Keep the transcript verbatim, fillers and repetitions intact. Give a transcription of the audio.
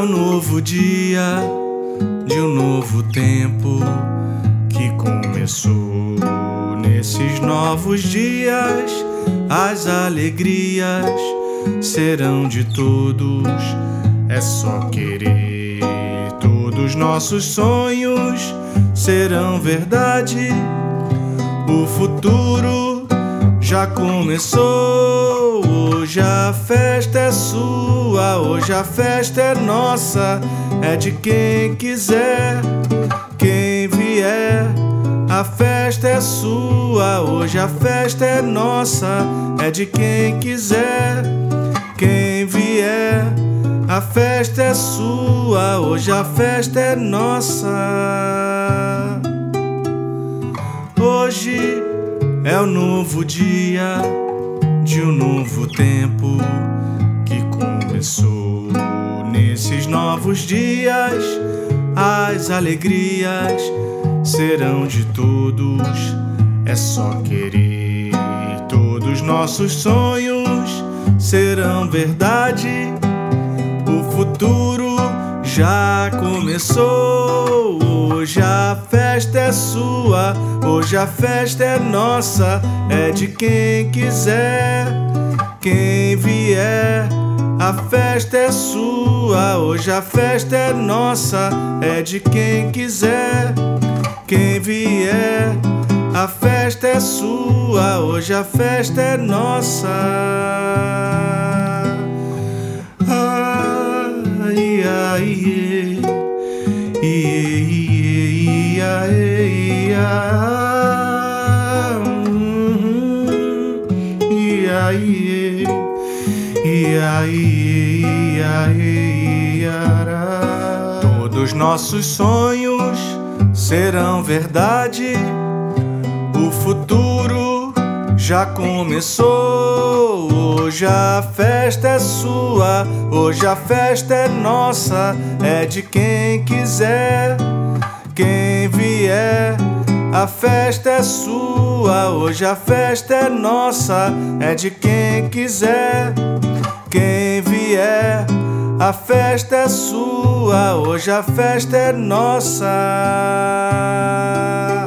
um novo dia de um novo tempo que começou. Nesses novos dias, as alegrias serão de todos. É só querer. Todos nossos sonhos serão verdade. O futuro já começou. Hoje a festa é sua, hoje a festa é nossa. É de quem quiser, quem vier. A festa é sua, hoje a festa é nossa. É de quem quiser, quem vier. A festa é sua, hoje a festa é nossa. Hoje é um novo dia de um novo tempo que começou. Nesses novos dias, as alegrias serão de todos. É só querer. Todos nossos sonhos serão verdade. O futuro já começou. Hoje a festa é sua, hoje a festa é nossa. É de quem quiser, quem vier. A festa é sua, hoje a festa é nossa. É de quem quiser, quem vier. A festa é sua, hoje a festa é nossa. Ai, ai, ai, ai, ai, ai, ai, ai. Todos nossos sonhos serão verdade. O futuro já começou. Hoje a festa é sua, hoje a festa é nossa. É de quem quiser, quem vier. A festa é sua, hoje a festa é nossa. É de quem quiser, quem vier. A festa é sua, hoje a festa é nossa.